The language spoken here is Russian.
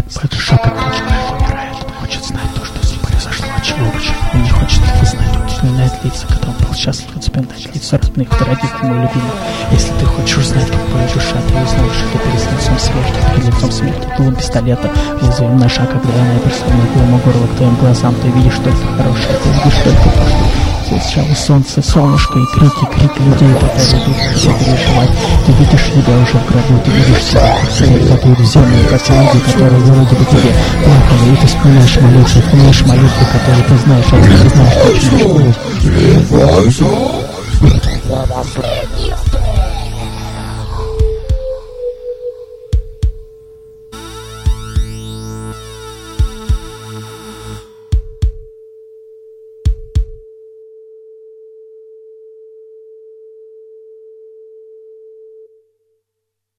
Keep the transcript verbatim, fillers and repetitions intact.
Твоя душа, как точка, умирает. Он хочет знать то, что с ним произошло, от чего, почему. Он не хочет этого знать. Он вспоминает лица, когда он был счастлив. Он вспоминает лица родных, дорогих ему любимых. Если ты хочешь узнать, как твоя душа, ты узнаешь, что перед лицом смерти, перед лицом смерти, дулом пистолета, лезвием ножа, когда она прислонила к твоему горлу, к твоим глазам, ты видишь только хорошее, ты видишь только то, что здесь сжало солнце, солнышко и крики, крики людей, которые идут все переживать. Ты видишь себя уже в гробу, ты видишь себя, как свет падает в землю, как люди, которые вроде бы тебе плакали, и ты вспоминаешь молитвы, вспоминаешь молитвы, которые ты знаешь, а ты не знаешь, что очень